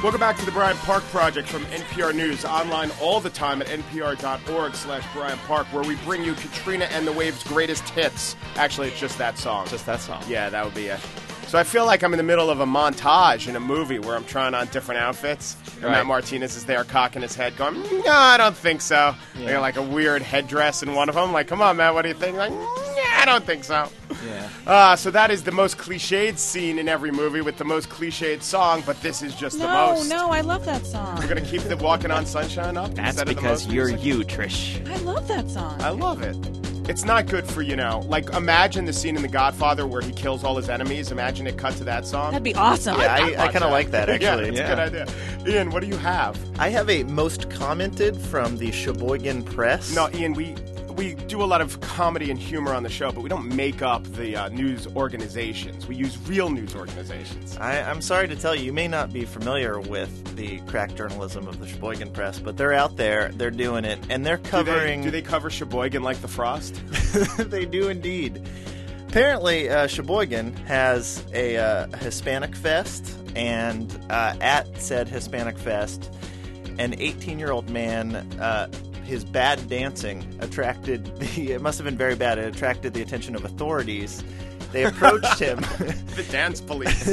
Welcome back to the Bryant Park Project from NPR News, online all the time at npr.org/Bryant Park, where we bring you Katrina and the Waves' greatest hits. Actually, it's just that song. Just that song. Yeah, that would be it. So I feel like I'm in the middle of a montage in a movie where I'm trying on different outfits. And Right. Matt Martinez is there cocking his head going, no, I don't think so. Yeah. Like a weird headdress in one of them. Like, come on, Matt, what do you think? Like, I don't think so. Yeah. So that is the most cliched scene in every movie with the most cliched song, but this is just the most. No, I love that song. We're going to keep the Walking on Sunshine up That's instead of the because most you're music? you, Trish. I love that song. I love it. It's not good for, like, imagine the scene in The Godfather where he kills all his enemies. Imagine it cut to that song. That'd be awesome. Yeah, I kind of like that, Yeah, actually. it's a good idea. Ian, what do you have? I have a most commented from the Sheboygan Press. No, Ian, we do a lot of comedy and humor on the show, but we don't make up the news organizations. We use real news organizations. I'm sorry to tell you, you may not be familiar with the crack journalism of the Sheboygan Press, but they're out there, they're doing it, and they're covering... Do they cover Sheboygan like the Frost? They do indeed. Apparently, Sheboygan has a Hispanic Fest, and at said Hispanic Fest, an 18-year-old man... his bad dancing it must have been very bad. It attracted the attention of authorities. They approached him. The dance police.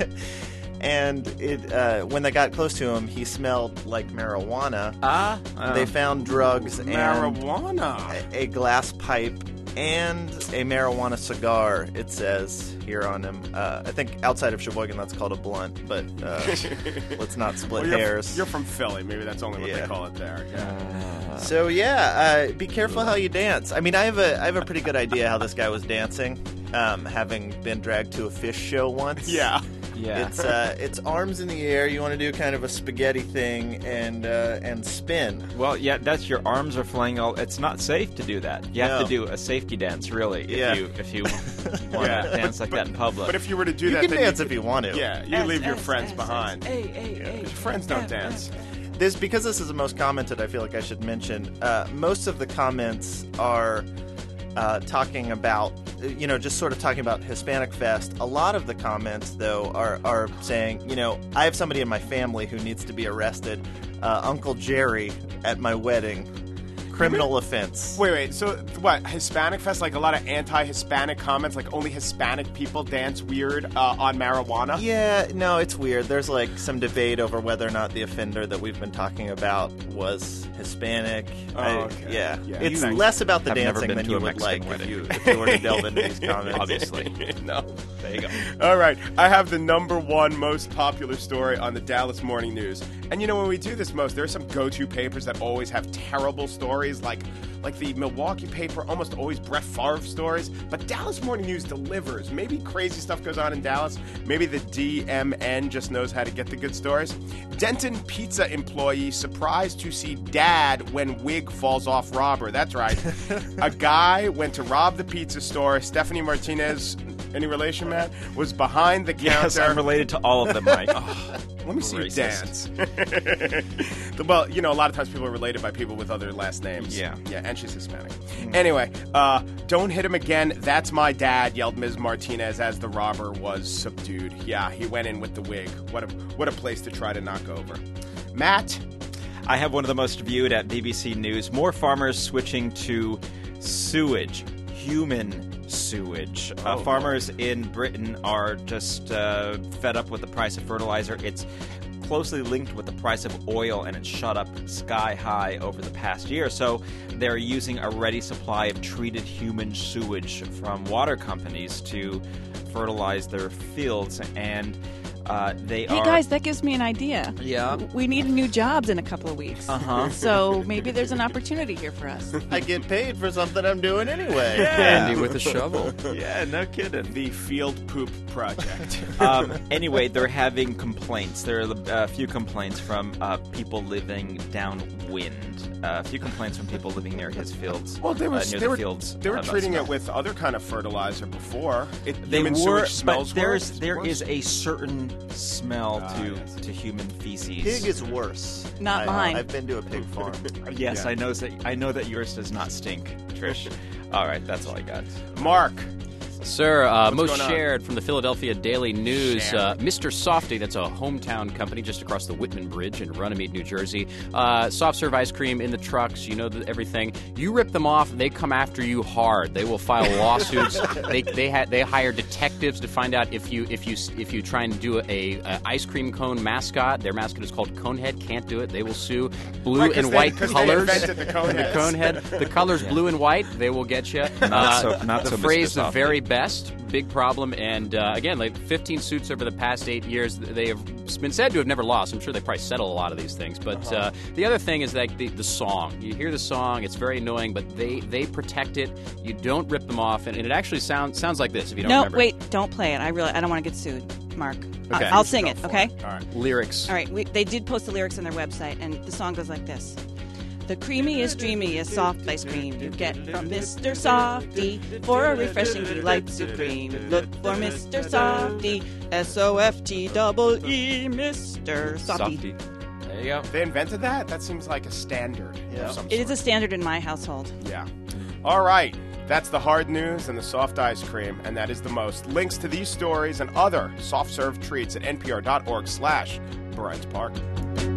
And when they got close to him, he smelled like marijuana. They found drugs and marijuana. a glass pipe and a marijuana cigar, it says here on him. I think outside of Sheboygan that's called a blunt, but let's not split hairs. You're from Philly. Maybe that's only what they call it there. Yeah. So be careful how you dance. I mean, I have a pretty good idea how this guy was dancing, having been dragged to a fish show once. Yeah. Yeah. It's arms in the air. You want to do kind of a spaghetti thing and spin. Well, yeah, that's your arms are flying all. It's not safe to do that. You have No. to do a safety dance, really, if you want to dance like that in public. But if you were to do You that, can then dance if you want to. Yeah, you leave your friends behind. Your friends don't dance. Because this is the most commented, I feel like I should mention. Most of the comments are talking about, just sort of talking about Hispanic Fest. A lot of the comments, though, are saying, I have somebody in my family who needs to be arrested. Uncle Jerry at my wedding. Criminal offense. Wait. So what? Hispanic Fest? Like a lot of anti-Hispanic comments? Like only Hispanic people dance weird on marijuana? Yeah, no, it's weird. There's like some debate over whether or not the offender that we've been talking about was Hispanic. Okay. Yeah. Yeah. It's You less about the have never dancing been than to you a would Mexican like wedding. if you were to delve into these comments. Obviously. No. There you go. All right. I have the number one most popular story on the Dallas Morning News. And when we do this there are some go-to papers that always have terrible stories, like the Milwaukee paper, almost always Brett Favre stories. But Dallas Morning News delivers. Maybe crazy stuff goes on in Dallas. Maybe the DMN just knows how to get the good stories. Denton Pizza employee surprised to see dad when wig falls off robber. That's right. A guy went to rob the pizza store. Stephanie Martinez, any relation, Matt, was behind the counter. Yes, I'm related to all of them, Mike. Let me see you Racist. dance. Well, a lot of times people are related by people with other last names. Yeah. Yeah, and she's Hispanic. Anyway, don't hit him again. That's my dad, yelled Ms. Martinez as the robber was subdued. Yeah, he went in with the wig. What a place to try to knock over. Matt? I have one of the most viewed at BBC News. More farmers switching to sewage. Human sewage. Farmers in Britain are just fed up with the price of fertilizer. It's closely linked with the price of oil, and it's shot up sky high over the past year. So they're using a ready supply of treated human sewage from water companies to fertilize their fields, and Hey guys, that gives me an idea. Yeah. We need new jobs in a couple of weeks. Uh-huh. So maybe there's an opportunity here for us. I get paid for something I'm doing anyway. Andy with a shovel. Yeah, no kidding. The Field Poop Project. Anyway, they're having complaints. There are a few complaints from people living downwind. A few complaints from people living near his fields. Well, they were fields. They were about treating smell. it with other kind of fertilizer before. They Human were, sewage smells but worse. there is a certain smell yes. to human feces. Pig is worse. Not mine. I've been to a pig farm. Yes, Yeah. I know that yours does not stink, Trish. All right, that's all I got. Mark. Sir, most going on? shared from the Philadelphia Daily News, Mr. Softy, that's a hometown company just across the Whitman Bridge in Runnymede, New Jersey. Soft serve ice cream in the trucks, everything. You rip them off, they come after you hard. They will file lawsuits. They hire detectives to find out if you try and do a ice cream cone mascot. Their mascot is called Conehead. Can't do it. They will sue. Blue and white colors. They invented the Coneheads. The colors blue and white. They will get you. Not the so phrase Mr. the very best, big problem, and again, 15 suits over the past 8 years. They have been said to have never lost. I'm sure they probably settle a lot of these things. But the other thing is that the song. You hear the song, it's very annoying, but they protect it. You don't rip them off, and it actually sounds like this. If you don't remember. No, wait, don't play it. I don't want to get sued, Mark. Okay. I'll sing it. Okay. All right. Lyrics. All right. They did post the lyrics on their website, and the song goes like this. The creamiest, dreamiest soft ice cream you get from Mr. Softy. For a refreshing delight supreme, look for Mr. Softy. S-O-F-T-E-E, Mr. Softy. There you go. They invented that? That seems like a standard of some It is sort. a standard in my household. Yeah. All right. That's the hard news and the soft ice cream, and that is the most. Links to these stories and other soft-serve treats at npr.org/Brent Park.